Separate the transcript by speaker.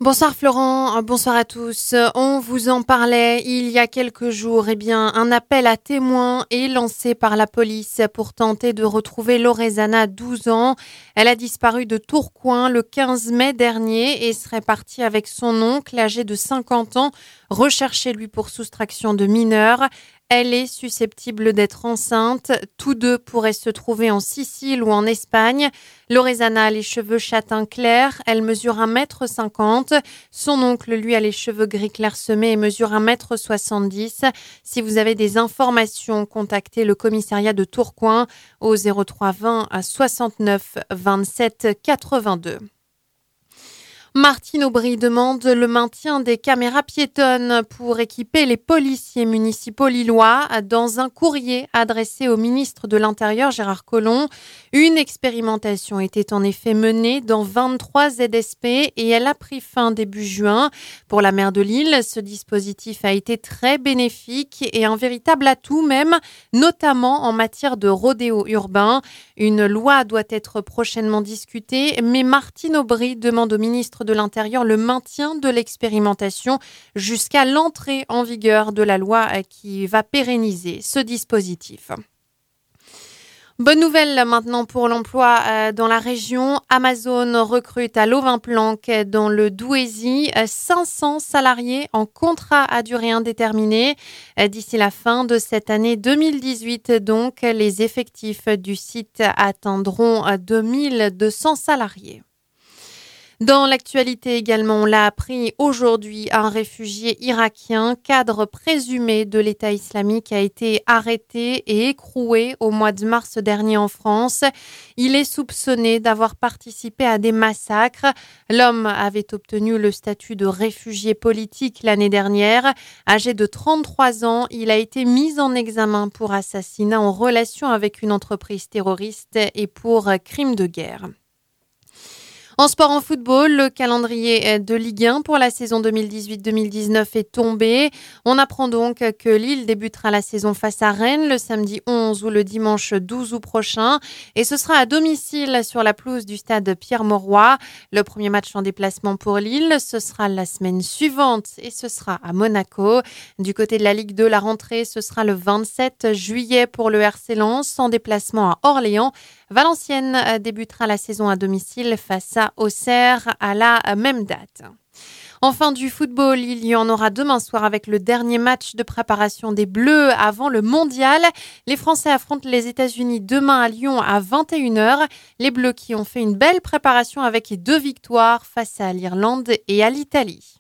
Speaker 1: Bonsoir Florent, bonsoir à tous. On vous en parlait il y a quelques jours. Un appel à témoins est lancé par la police pour tenter de retrouver Loredana, 12 ans. Elle a disparu de Tourcoing le 15 mai dernier et serait partie avec son oncle âgé de 50 ans, recherché lui pour soustraction de mineurs. Elle est susceptible d'être enceinte. Tous deux pourraient se trouver en Sicile ou en Espagne. Loredana a les cheveux châtain clair. Elle mesure 1,50 m. Son oncle, lui, a les cheveux gris clairsemés et mesure 1,70 m. Si vous avez des informations, contactez le commissariat de Tourcoing au 03 20 69 27 82. Martine Aubry demande le maintien des caméras piétonnes pour équiper les policiers municipaux lillois. Dans un courrier adressé au ministre de l'Intérieur Gérard Collomb, une expérimentation était en effet menée dans 23 ZSP et elle a pris fin début juin. Pour la maire de Lille, ce dispositif a été très bénéfique et un véritable atout même, notamment en matière de rodéo urbain. Une loi doit être prochainement discutée, mais Martine Aubry demande au ministre de l'Intérieur le maintien de l'expérimentation jusqu'à l'entrée en vigueur de la loi qui va pérenniser ce dispositif. Bonne nouvelle maintenant pour l'emploi dans la région. Amazon recrute à Lovin-Planck dans le Douaisis 500 salariés en contrat à durée indéterminée. D'ici la fin de cette année 2018, donc, les effectifs du site atteindront 2200 salariés. Dans l'actualité également, on l'a appris aujourd'hui, un réfugié irakien, cadre présumé de l'État islamique, a été arrêté et écroué au mois de mars dernier en France. Il est soupçonné d'avoir participé à des massacres. L'homme avait obtenu le statut de réfugié politique l'année dernière. Âgé de 33 ans, il a été mis en examen pour assassinat en relation avec une entreprise terroriste et pour crime de guerre. En sport, en football, le calendrier de Ligue 1 pour la saison 2018-2019 est tombé. On apprend donc que Lille débutera la saison face à Rennes le samedi 11 ou le dimanche 12 août prochain. Et ce sera à domicile sur la pelouse du stade Pierre-Mauroy. Le premier match en déplacement pour Lille, ce sera la semaine suivante et ce sera à Monaco. Du côté de la Ligue 2, la rentrée, ce sera le 27 juillet pour le RC Lens en déplacement à Orléans. Valenciennes débutera la saison à domicile face à Auxerre à la même date. Enfin, du football, il y en aura demain soir avec le dernier match de préparation des Bleus avant le mondial. Les Français affrontent les États-Unis demain à Lyon à 21h. Les Bleus qui ont fait une belle préparation avec 2 victoires face à l'Irlande et à l'Italie.